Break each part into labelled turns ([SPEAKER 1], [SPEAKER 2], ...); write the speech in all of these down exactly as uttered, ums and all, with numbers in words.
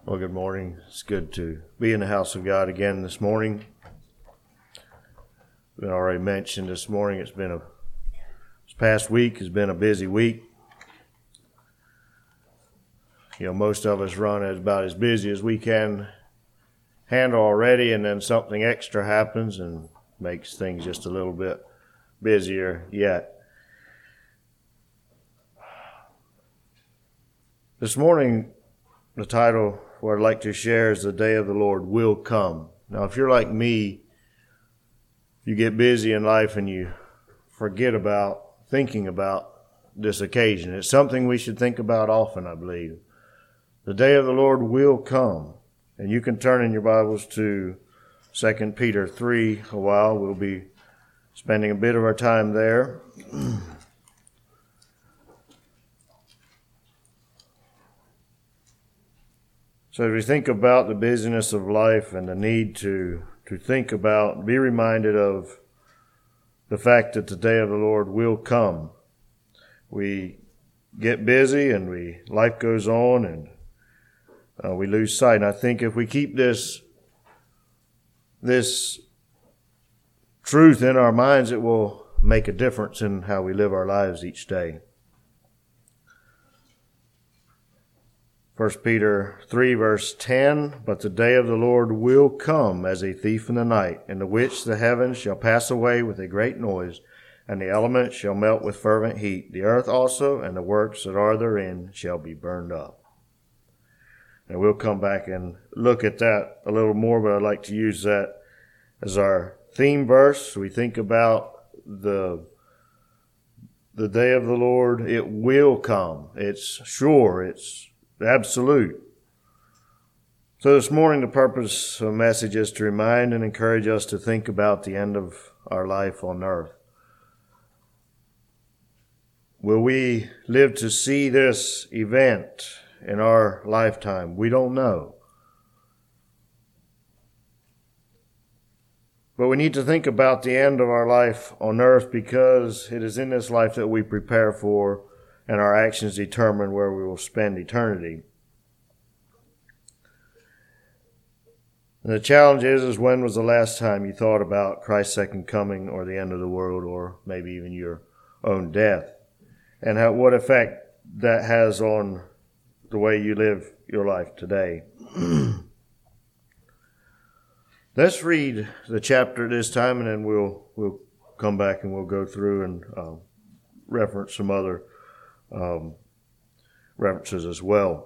[SPEAKER 1] Well, good morning. It's good to be in the house of God again this morning. Been already mentioned this morning. It's been a this past week has been a busy week. You know, most of us run as about as busy as we can handle already, and then something extra happens and makes things just a little bit busier yet. This morning, the title what I'd like to share is The Day of the Lord Will Come. Now, if you're like me, you get busy in life and you forget about thinking about this occasion. It's something we should think about often, I believe. The day of the Lord will come. And you can turn in your Bibles to Second Peter three a while. We'll be spending a bit of our time there. So as we think about the busyness of life and the need to, to think about, be reminded of the fact that the day of the Lord will come. We get busy and we life goes on and uh, we lose sight. And I think if we keep this, this truth in our minds, it will make a difference in how we live our lives each day. First Peter three, verse ten, But the day of the Lord will come as a thief in the night, in the which the heavens shall pass away with a great noise, and the elements shall melt with fervent heat. The earth also and the works that are therein shall be burned up. And we'll come back and look at that a little more, but I'd like to use that as our theme verse. We think about the the day of the Lord. It will come. It's sure. It's absolute. So this morning, the purpose of the message is to remind and encourage us to think about the end of our life on earth. Will we live to see this event in our lifetime? We don't know. But we need to think about the end of our life on earth because it is in this life that we prepare for and our actions determine where we will spend eternity. And the challenge is, is when was the last time you thought about Christ's second coming or the end of the world or maybe even your own death? And how, what effect that has on the way you live your life today. Let's read the chapter this time and then we'll we'll come back and we'll go through and uh, reference some other Um, references as well.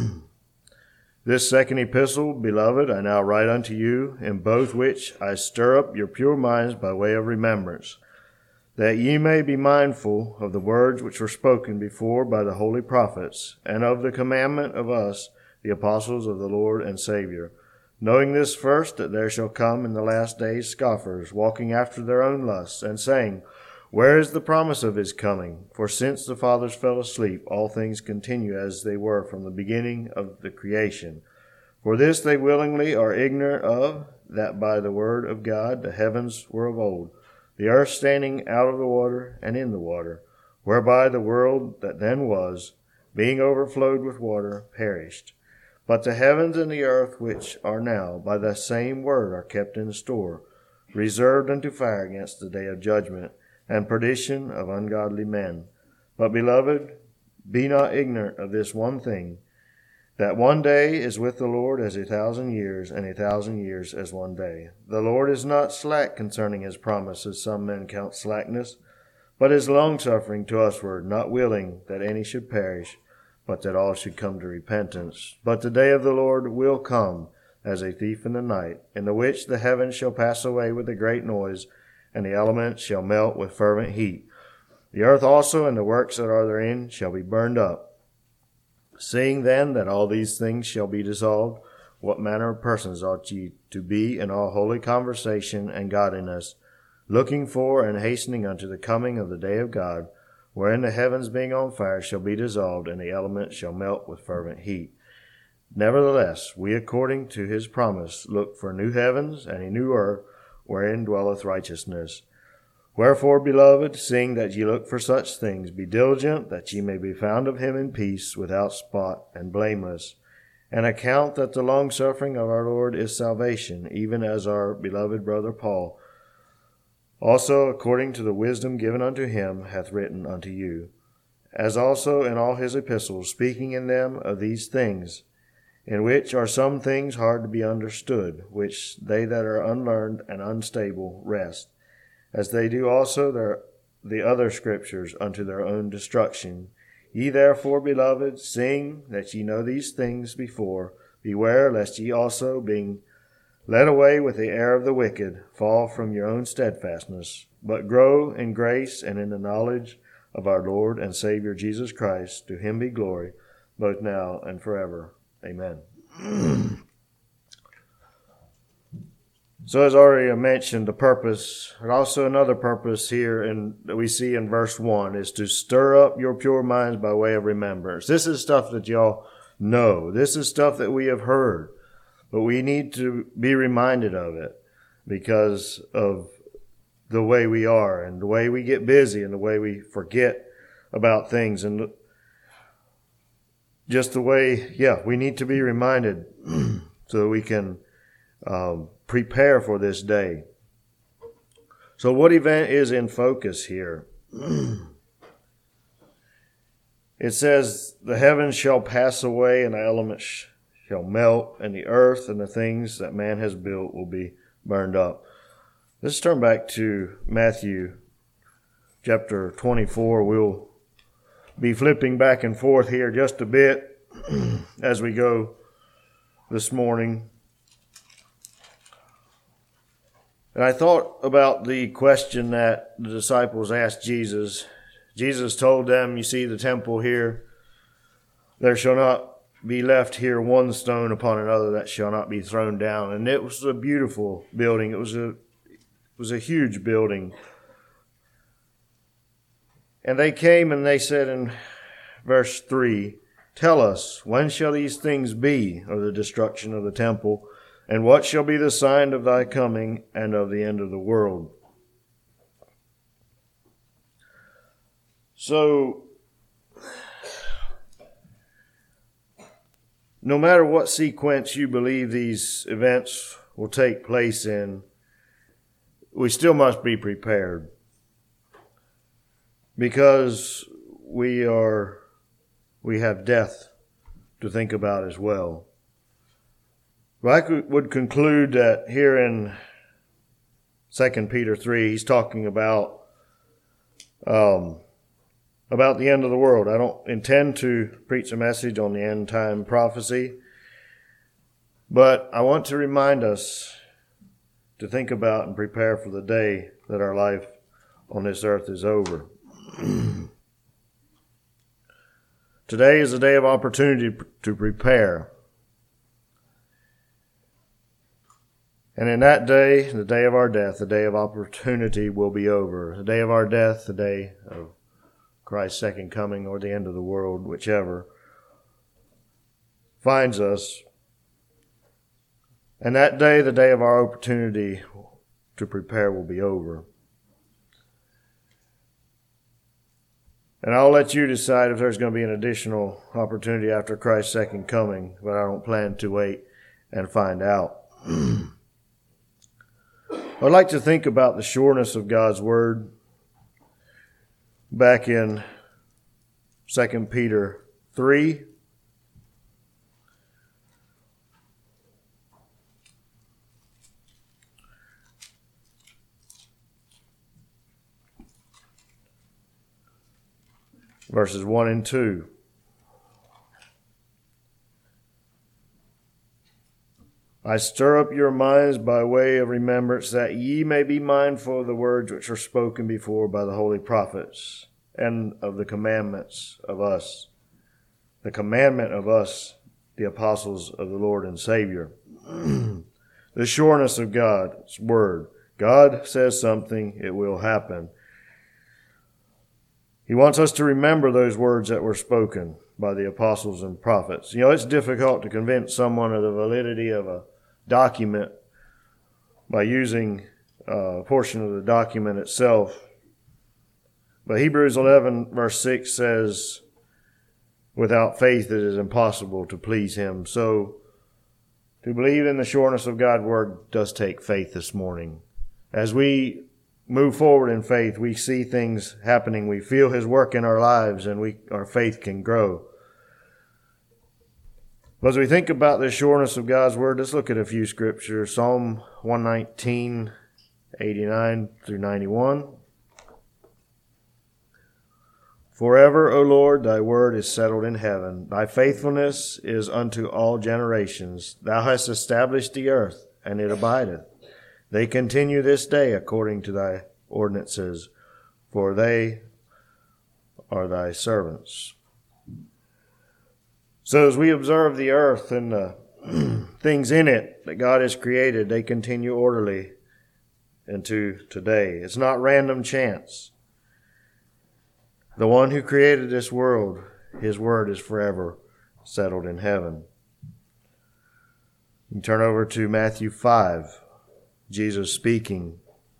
[SPEAKER 1] This second epistle, beloved, I now write unto you, in both which I stir up your pure minds by way of remembrance, that ye may be mindful of the words which were spoken before by the holy prophets, and of the commandment of us, the apostles of the Lord and Savior, knowing this first, that there shall come in the last days scoffers, walking after their own lusts, and saying, Where is the promise of his coming? For since the fathers fell asleep, all things continue as they were from the beginning of the creation. For this they willingly are ignorant of, that by the word of God the heavens were of old, the earth standing out of the water and in the water, whereby the world that then was, being overflowed with water, perished. But the heavens and the earth which are now by the same word are kept in store, reserved unto fire against the day of judgment, and perdition of ungodly men. But, beloved, be not ignorant of this one thing, that one day is with the Lord as a thousand years, and a thousand years as one day. The Lord is not slack concerning his promise, as some men count slackness, but is longsuffering to usward, not willing that any should perish, but that all should come to repentance. But the day of the Lord will come as a thief in the night, in the which the heavens shall pass away with a great noise, and the elements shall melt with fervent heat. The earth also and the works that are therein shall be burned up. Seeing then that all these things shall be dissolved, what manner of persons ought ye to be in all holy conversation and godliness, looking for and hastening unto the coming of the day of God, wherein the heavens being on fire shall be dissolved, and the elements shall melt with fervent heat. Nevertheless, we according to his promise look for new heavens and a new earth, wherein dwelleth righteousness. Wherefore, beloved, seeing that ye look for such things, be diligent that ye may be found of him in peace, without spot and blameless. and account that the longsuffering of our Lord is salvation, even as our beloved brother Paul also, according to the wisdom given unto him, hath written unto you, as also in all his epistles, speaking in them of these things, in which are some things hard to be understood, which they that are unlearned and unstable wrest, as they do also their, the other scriptures unto their own destruction. Ye therefore, beloved, seeing that ye know these things before, beware lest ye also, being led away with the error of the wicked, fall from your own steadfastness, but grow in grace and in the knowledge of our Lord and Savior Jesus Christ. To him be glory, both now and forever. Amen. So as already mentioned, the purpose, and also another purpose here in, that we see in verse one, is to stir up your pure minds by way of remembrance. This is stuff that y'all know. This is stuff that we have heard. But we need to be reminded of it because of the way we are and the way we get busy and the way we forget about things and just the way, yeah, we need to be reminded so that we can um, prepare for this day. So what event is in focus here? It says, the heavens shall pass away and the elements shall melt, and the earth and the things that man has built will be burned up. Let's turn back to Matthew chapter twenty-four. We'll be flipping back and forth here just a bit as we go this morning. And I thought about the question that the disciples asked Jesus. Jesus told them, you see the temple here, there shall not be left here one stone upon another that shall not be thrown down. And it was a beautiful building. It was a, it was a huge building. And they came and they said in verse three, tell us, when shall these things be of the destruction of the temple? And what shall be the sign of thy coming and of the end of the world? So, no matter what sequence you believe these events will take place in, we still must be prepared because we are, we have death to think about as well. But I could, would conclude that here in Second Peter three, he's talking about um, about the end of the world. I don't intend to preach a message on the end time prophecy, but I want to remind us to think about and prepare for the day that our life on this earth is over. Today is a day of opportunity to prepare. And in that day, the day of our death, the day of opportunity will be over. The day of our death, the day of Christ's second coming, or the end of the world, whichever finds us. And that day, the day of our opportunity to prepare will be over. And I'll let you decide if there's going to be an additional opportunity after Christ's second coming, but I don't plan to wait and find out. I'd like to think about the sureness of God's word back in Second Peter three. Verses one and two. I stir up your minds by way of remembrance, that ye may be mindful of the words which are spoken before by the holy prophets, and of the commandments of us, the commandment of us, the apostles of the Lord and Savior. The sureness of God's word. God says something, it will happen. He wants us to remember those words that were spoken by the apostles and prophets. You know, it's difficult to convince someone of the validity of a document by using a portion of the document itself. But Hebrews eleven verse six says, without faith it is impossible to please him. So to believe in the sureness of God's word does take faith this morning. As we move forward in faith, we see things happening. We feel his work in our lives, and we our faith can grow. But as we think about the sureness of God's word, let's look at a few scriptures. Psalm one nineteen, eighty-nine through ninety-one. Forever, O Lord, thy word is settled in heaven. Thy faithfulness is unto all generations. Thou hast established the earth, and it abideth. They continue this day according to thy ordinances, for they are thy servants. So as we observe the earth and the things in it that God has created, they continue orderly into today. It's not random chance. The one who created this world, his word is forever settled in heaven. You can turn over to Matthew five, Jesus speaking.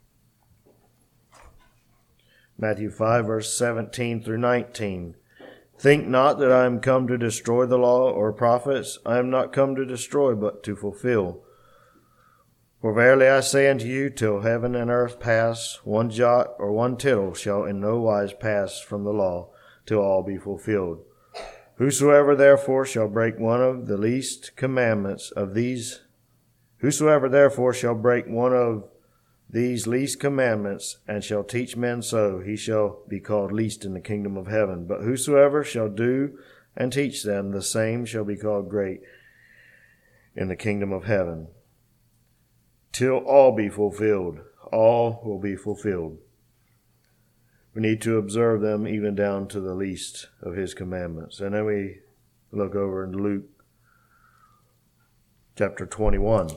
[SPEAKER 1] Matthew five, verse seventeen through nineteen. Think not that I am come to destroy the law or prophets. I am not come to destroy, but to fulfill. For verily I say unto you, till heaven and earth pass, one jot or one tittle shall in no wise pass from the law, till all be fulfilled. Whosoever therefore shall break one of the least commandments of these, whosoever therefore shall break one of these least commandments, and shall teach men so, he shall be called least in the kingdom of heaven. But whosoever shall do and teach them, the same shall be called great in the kingdom of heaven. Till all be fulfilled. All will be fulfilled. We need to observe them even down to the least of his commandments. And then we look over in Luke chapter twenty-one.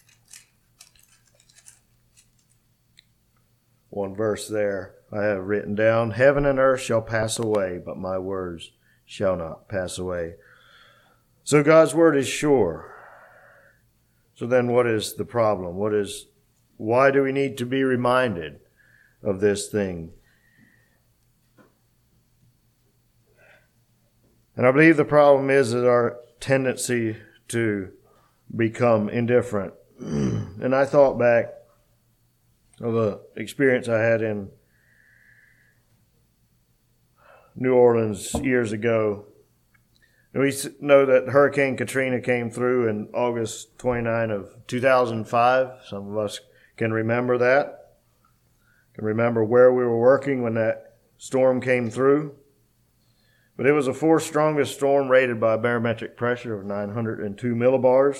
[SPEAKER 1] One verse there I have written down. Heaven and earth shall pass away, but my words shall not pass away. So God's word is sure. So then what is the problem? What is, why do we need to be reminded of this thing? And I believe the problem is that our tendency to become indifferent. And I thought back of the experience I had in New Orleans years ago. We know that Hurricane Katrina came through in August twenty-ninth of two thousand five. Some of us can remember that. Can remember where we were working when that storm came through. But it was the fourth strongest storm rated by a barometric pressure of nine hundred two millibars.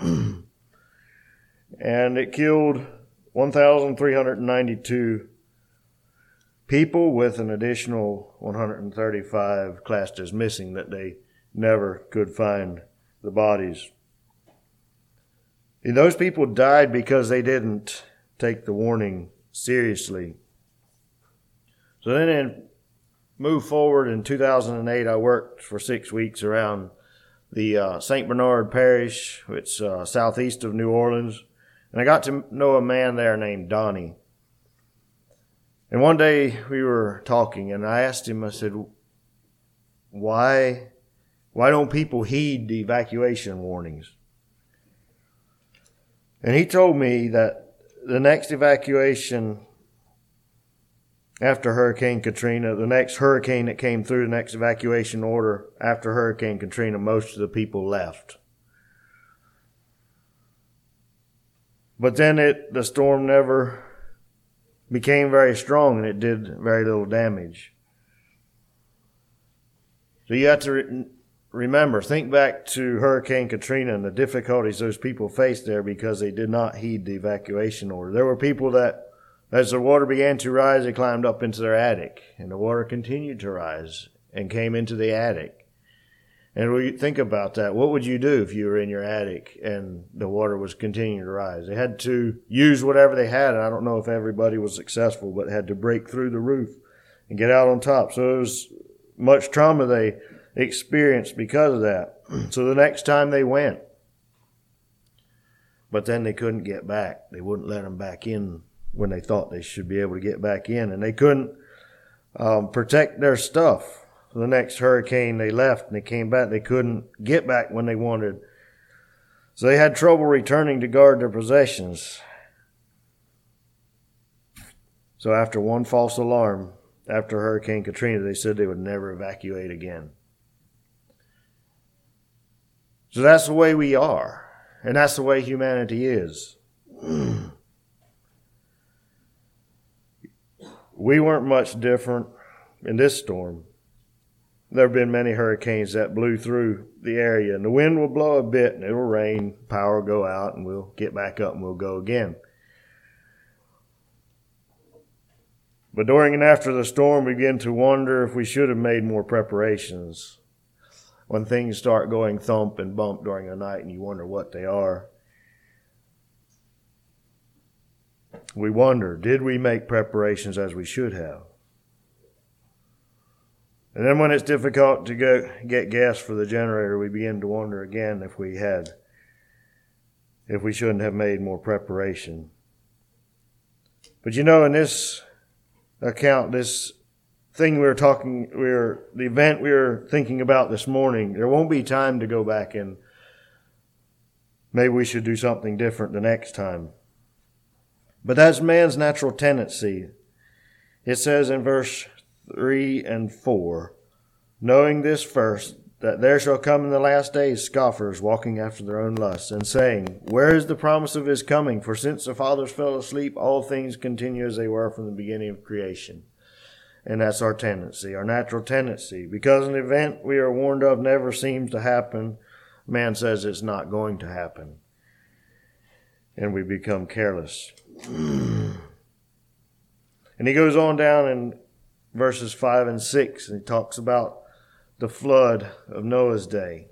[SPEAKER 1] And it killed one thousand three hundred ninety-two people, with an additional one hundred thirty-five classed as missing that they never could find the bodies. And those people died because they didn't take the warning seriously. So then in move forward in two thousand eight, I worked for six weeks around the uh, Saint Bernard Parish, which is uh, southeast of New Orleans. And I got to know a man there named Donnie. And one day we were talking, and I asked him, I said, why... Why don't people heed the evacuation warnings? And he told me that the next evacuation after Hurricane Katrina, the next hurricane that came through, the next evacuation order after Hurricane Katrina, most of the people left. But then it, the storm never became very strong, and it did very little damage. So you have to... Re- Remember, think back to Hurricane Katrina and the difficulties those people faced there because they did not heed the evacuation order. There were people that, as the water began to rise, they climbed up into their attic, and the water continued to rise and came into the attic. And when you think about that, what would you do if you were in your attic and the water was continuing to rise? They had to use whatever they had, and I don't know if everybody was successful, but had to break through the roof and get out on top. So it was much trauma they experienced because of that. So the next time they went, but then they couldn't get back. They wouldn't let them back in when they thought they should be able to get back in, and they couldn't um, protect their stuff. the next hurricane they left and they came back, they couldn't get back when they wanted. So they had trouble returning to guard their possessions. So after one false alarm, after Hurricane Katrina, they said they would never evacuate again. So that's the way we are. And that's the way humanity is. We weren't much different in this storm. There have been many hurricanes that blew through the area, and the wind will blow a bit, and it will rain, power will go out, and we'll get back up and we'll go again. But during and after the storm, we begin to wonder if we should have made more preparations. When things start going thump and bump during the night and you wonder what they are, we wonder, did we make preparations as we should have? And then when it's difficult to go get gas for the generator, we begin to wonder again if we had, if we shouldn't have made more preparation. But you know, in this account, this thing we were talking, we were, the event we were thinking about this morning, there won't be time to go back and maybe we should do something different the next time. But that's man's natural tendency. It says in verse three and four, knowing this first, that there shall come in the last days scoffers walking after their own lusts, and saying, where is the promise of his coming? For since the fathers fell asleep, all things continue as they were from the beginning of creation. And that's our tendency, our natural tendency. Because an event we are warned of never seems to happen, man says it's not going to happen. And we become careless. And he goes on down in verses five and six, and he talks about the flood of Noah's day,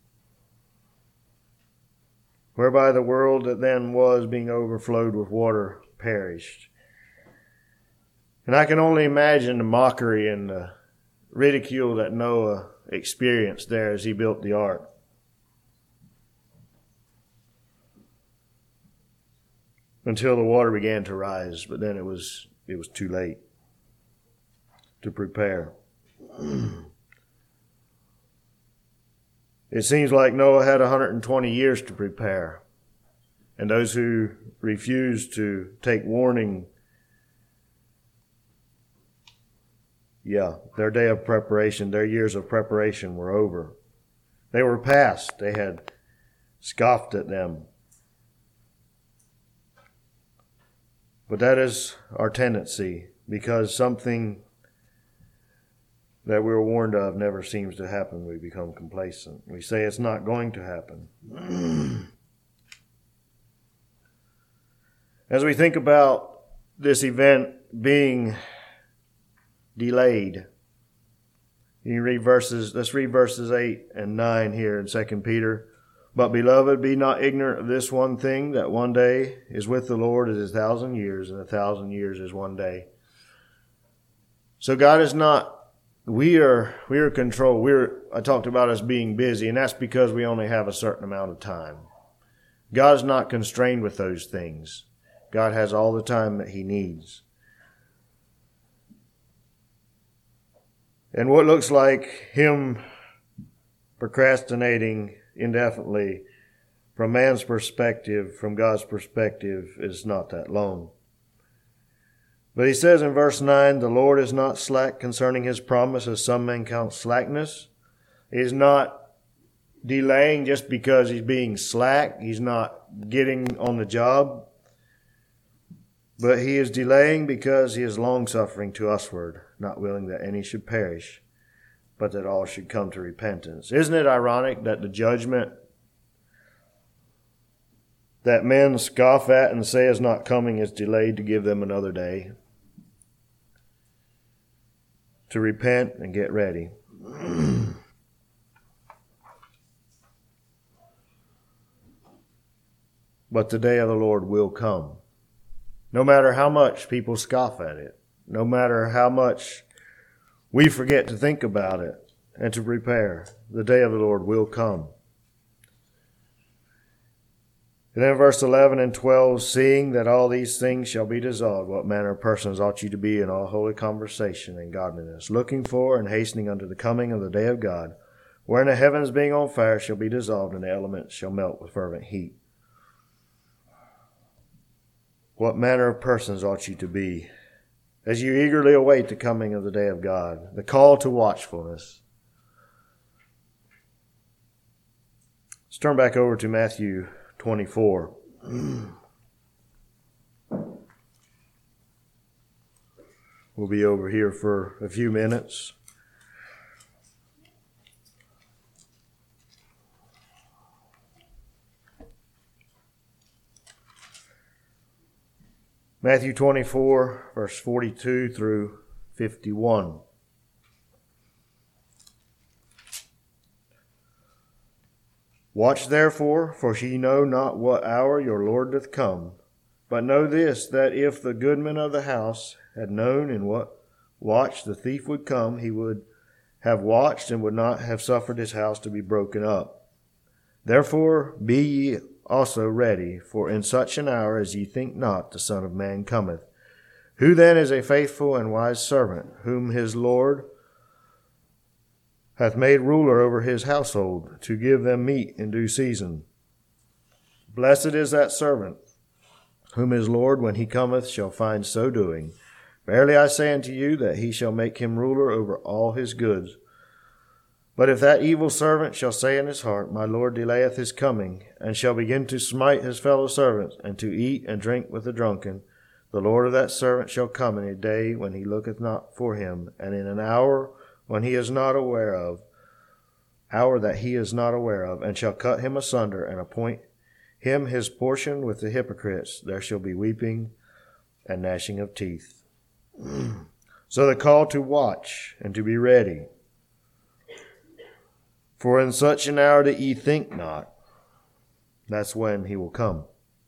[SPEAKER 1] whereby the world that then was, being overflowed with water, perished. And I can only imagine the mockery and the ridicule that Noah experienced there as he built the ark. Until the water began to rise, but then it was it was too late to prepare. It seems like Noah had one hundred twenty years to prepare. And those who refused to take warning, yeah, their day of preparation, their years of preparation were over. They were past. They had scoffed at them. But that is our tendency, because something that we were warned of never seems to happen. We become complacent. We say it's not going to happen. As we think about this event being delayed, you read verses, let's read verses eight and nine here in Second Peter. But, beloved, be not ignorant of this one thing, that one day is with the Lord as a thousand years, and a thousand years is one day. So God is not, we are, we are controlled. We're, I talked about us being busy, and that's because we only have a certain amount of time. God is not constrained with those things. God has all the time that he needs. And what looks like him procrastinating indefinitely, from man's perspective, from God's perspective, is not that long. But he says in verse nine, the Lord is not slack concerning his promise, as some men count slackness. He's not delaying just because he's being slack. He's not getting on the job. But he is delaying because he is long-suffering to usward, not willing that any should perish, but that all should come to repentance. Isn't it ironic that the judgment that men scoff at and say is not coming is delayed to give them another day to repent and get ready? But the day of the Lord will come. No matter how much people scoff at it, no matter how much we forget to think about it and to prepare, the day of the Lord will come. And then verse eleven and twelve, seeing that all these things shall be dissolved, what manner of persons ought you to be in all holy conversation and godliness, looking for and hastening unto the coming of the day of God, wherein the heavens being on fire shall be dissolved, and the elements shall melt with fervent heat. What manner of persons ought you to be as you eagerly await the coming of the day of God, the call to watchfulness? Let's turn back over to Matthew twenty-four. We'll be over here for a few minutes. Matthew twenty-four, verse forty-two through fifty-one. Watch therefore, for ye know not what hour your Lord doth come. But know this, that if the goodman of the house had known in what watch the thief would come, he would have watched and would not have suffered his house to be broken up. Therefore be ye also ready, for in such an hour as ye think not, the Son of Man cometh. Who then is a faithful and wise servant, whom his Lord hath made ruler over his household, to give them meat in due season? Blessed is that servant, whom his Lord, when he cometh, shall find so doing. Verily I say unto you, that he shall make him ruler over all his goods. But if that evil servant shall say in his heart, My Lord delayeth his coming, and shall begin to smite his fellow servants, and to eat and drink with the drunken, the Lord of that servant shall come in a day when he looketh not for him, and in an hour when he is not aware of, hour that he is not aware of, and shall cut him asunder, and appoint him his portion with the hypocrites. There shall be weeping and gnashing of teeth. So the call to watch and to be ready. For in such an hour that ye think not, that's when he will come.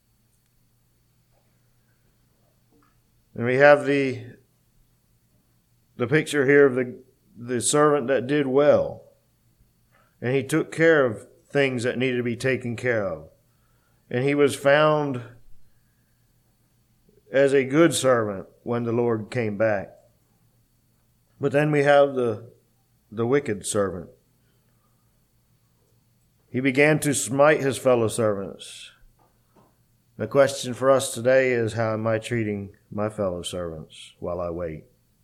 [SPEAKER 1] And we have the the picture here of the the servant that did well. And he took care of things that needed to be taken care of. And he was found as a good servant when the Lord came back. But then we have the, the wicked servant. He began to smite his fellow servants. The question for us today is, how am I treating my fellow servants while I wait?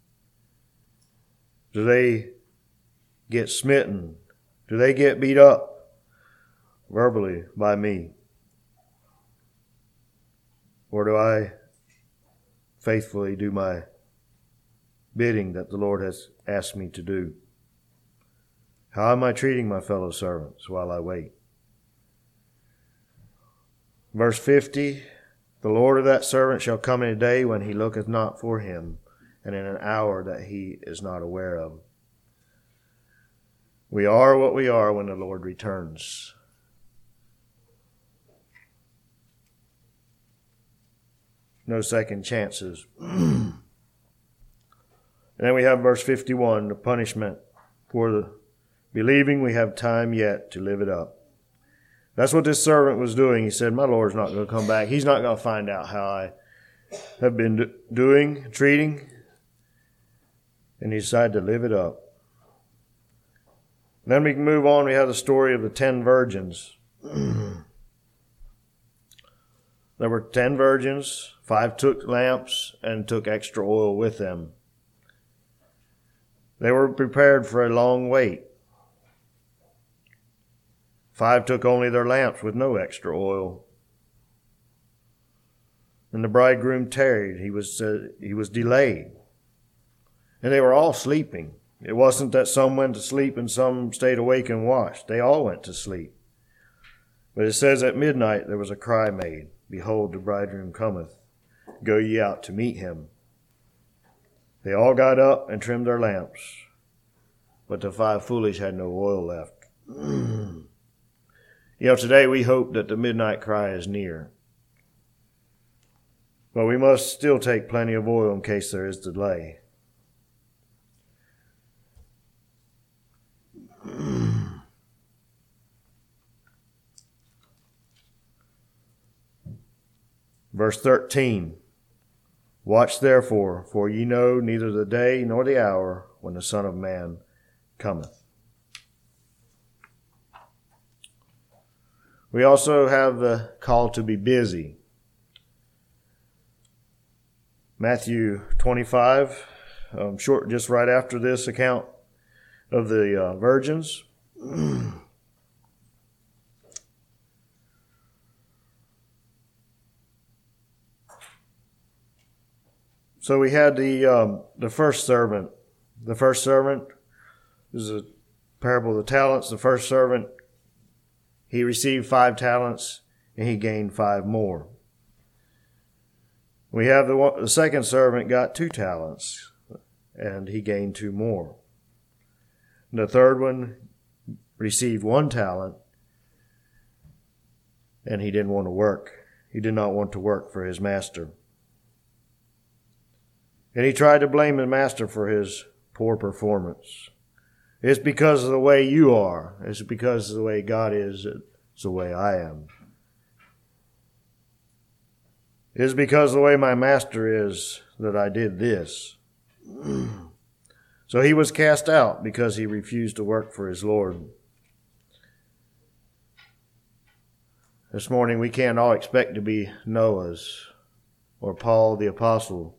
[SPEAKER 1] Do they get smitten? Do they get beat up verbally by me? Or do I faithfully do my bidding that the Lord has asked me to do? How am I treating my fellow servants while I wait? Verse fifty, the Lord of that servant shall come in a day when he looketh not for him, and in an hour that he is not aware of. We are what we are when the Lord returns. No second chances. And then we have verse fifty-one, the punishment for the believing we have time yet to live it up. That's what this servant was doing. He said, my Lord's not going to come back. He's not going to find out how I have been do- doing, treating. And he decided to live it up. And then we can move on. We have the story of the ten virgins. There were ten virgins. Five took lamps and took extra oil with them. They were prepared for a long wait. Five took only their lamps with no extra oil. And the bridegroom tarried. He was, uh, he was delayed. And they were all sleeping. It wasn't that some went to sleep and some stayed awake and watched. They all went to sleep. But it says at midnight there was a cry made, Behold, the bridegroom cometh. Go ye out to meet him. They all got up and trimmed their lamps. But the five foolish had no oil left. You know, today we hope that the midnight cry is near. But we must still take plenty of oil in case there is delay. Verse thirteen, watch therefore, for ye know neither the day nor the hour when the Son of Man cometh. We also have the call to be busy. Matthew twenty-five, um, short, just right after this account of the uh, virgins. So we had the um, the first servant. The first servant is a parable of the talents. The first servant, he received five talents and he gained five more. We have the, one, the second servant got two talents and he gained two more. And the third one received one talent and he didn't want to work. He did not want to work for his master. And he tried to blame the master for his poor performance. It's because of the way you are. It's because of the way God is. It's the way I am. It's because of the way my master is that I did this. So he was cast out because he refused to work for his Lord. This morning we can't all expect to be Noah's or Paul the Apostle.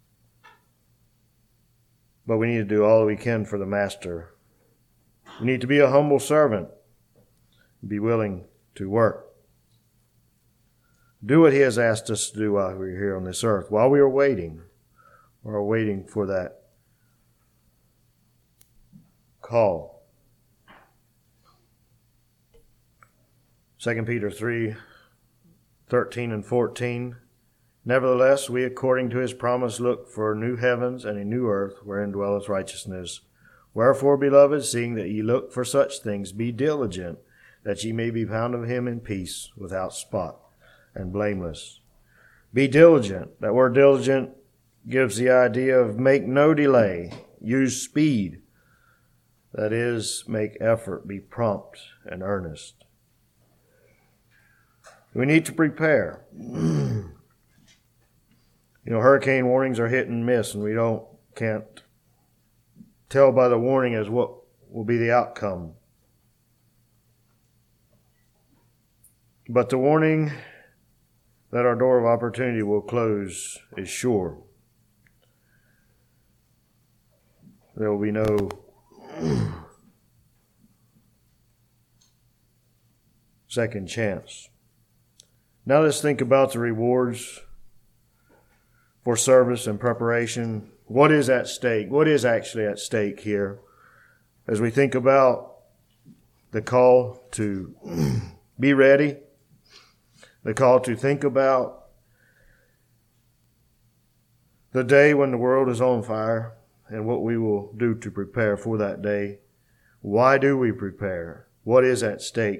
[SPEAKER 1] But we need to do all we can for the master. We need to be a humble servant. Be willing to work. Do what he has asked us to do while we're here on this earth. While we are waiting. Or waiting for that call. Second Peter three, thirteen and fourteen. Nevertheless, we according to his promise look for new heavens and a new earth wherein dwelleth righteousness. Wherefore, beloved, seeing that ye look for such things, be diligent, that ye may be found of him in peace, without spot, and blameless. Be diligent. That word diligent gives the idea of make no delay, use speed. That is, make effort, be prompt and earnest. We need to prepare. You know, hurricane warnings are hit and miss, and we don't can't tell by the warning as what will be the outcome. But the warning that our door of opportunity will close is sure. There will be no second chance. Now let's think about the rewards for service and preparation. What is at stake? What is actually at stake here? As we think about the call to be ready, the call to think about the day when the world is on fire and what we will do to prepare for that day. Why do we prepare? What is at stake?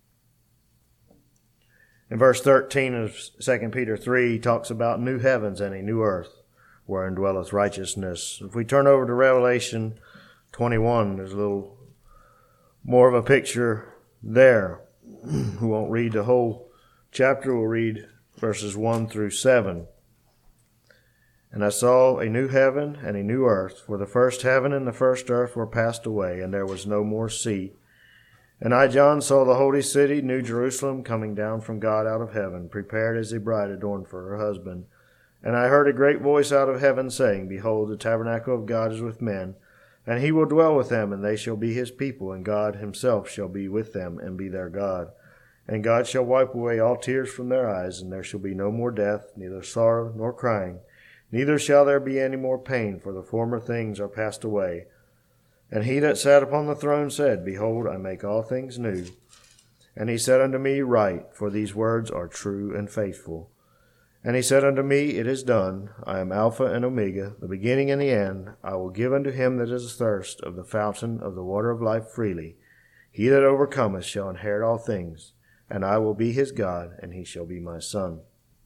[SPEAKER 1] In verse thirteen of Second Peter three, he talks about new heavens and a new earth wherein dwelleth righteousness. If we turn over to Revelation twenty-one, there's a little more of a picture there. We won't read the whole chapter. We'll read verses one through seven. And I saw a new heaven and a new earth, for the first heaven and the first earth were passed away, and there was no more sea. And I, John, saw the holy city, New Jerusalem, coming down from God out of heaven, prepared as a bride adorned for her husband. And I heard a great voice out of heaven saying, Behold, the tabernacle of God is with men, and he will dwell with them, and they shall be his people, and God himself shall be with them, and be their God. And God shall wipe away all tears from their eyes, and there shall be no more death, neither sorrow nor crying, neither shall there be any more pain, for the former things are passed away. And he that sat upon the throne said, Behold, I make all things new. And he said unto me, Write, for these words are true and faithful. And he said unto me, It is done. I am Alpha and Omega, the beginning and the end. I will give unto him that is athirst of the fountain of the water of life freely. He that overcometh shall inherit all things, and I will be his God, and he shall be my son.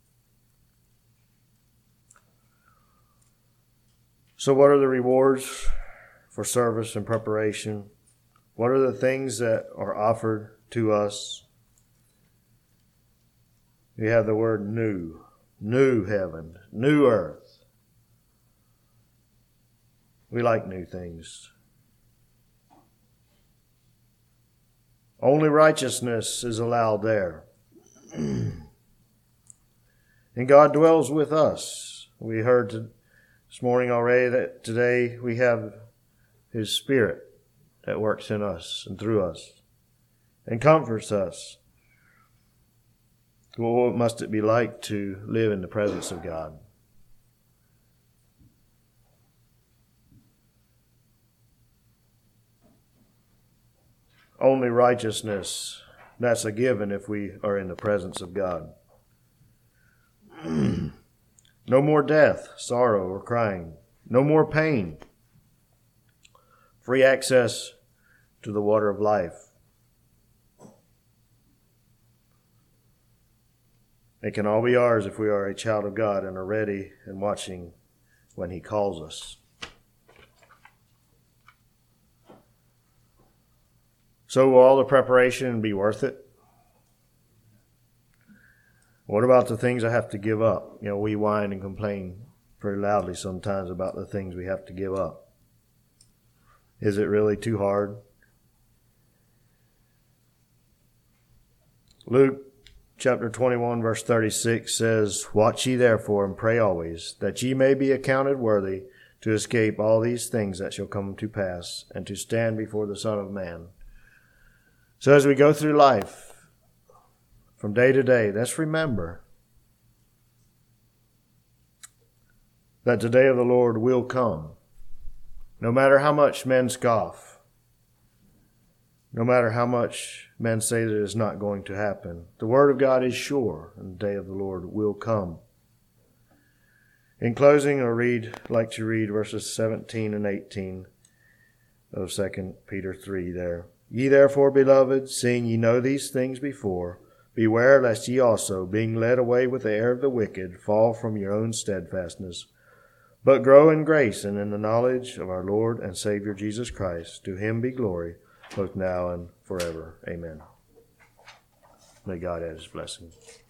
[SPEAKER 1] So what are the rewards for service and preparation? What are the things that are offered to us? We have the word new. new heaven, new earth. We like new things. Only righteousness is allowed there. And God dwells with us. We heard this morning already that today we have His Spirit that works in us and through us and comforts us. Well, what must it be like to live in the presence of God? Only righteousness, that's a given if we are in the presence of God. No more death, sorrow, or crying. No more pain. Free access to the water of life. It can all be ours if we are a child of God and are ready and watching when He calls us. So will all the preparation be worth it? What about the things I have to give up? You know, we whine and complain pretty loudly sometimes about the things we have to give up. Is it really too hard? Luke chapter twenty-one, verse thirty-six says, "Watch ye therefore and pray always, that ye may be accounted worthy to escape all these things that shall come to pass, and to stand before the Son of Man." So as we go through life, from day to day, let's remember that the day of the Lord will come. No matter how much men scoff, no matter how much men say that it is not going to happen, the Word of God is sure, and the day of the Lord will come. In closing, I'll read, I'd like to read verses seventeen and eighteen of Second Peter three there. "Ye therefore, beloved, seeing ye know these things before, beware lest ye also, being led away with the air of the wicked, fall from your own steadfastness. But grow in grace and in the knowledge of our Lord and Savior Jesus Christ. To Him be glory, both now and forever. Amen." May God add His blessing.